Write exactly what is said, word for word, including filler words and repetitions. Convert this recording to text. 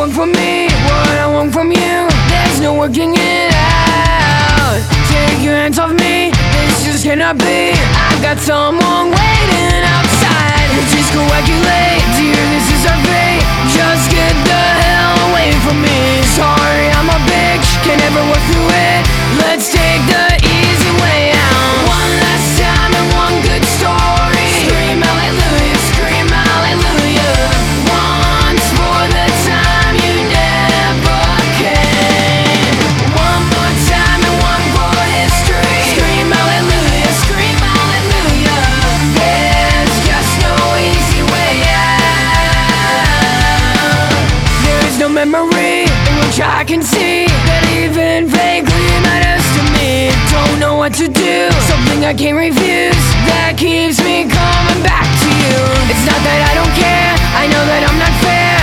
want from me, what I want from you, there's no working it out. Take your hands off me, this just cannot be. I've got someone waiting outside. Just coagulate, dear, this is our fate. Just get the hell away from me. Sorry, I'm a bitch, can never work through it. Let's take the easy way out. One last time and one good story. Scream hallelujah, scream hallelujah. Once for the time you never came. One more time and one for history. Scream hallelujah, scream hallelujah. There's just no easy way out. There is no memory in which I can see that even vaguely matters to me. Don't know what to do, something I can't refuse, that keeps me coming back to you. It's not that I don't care, I know that I'm not fair.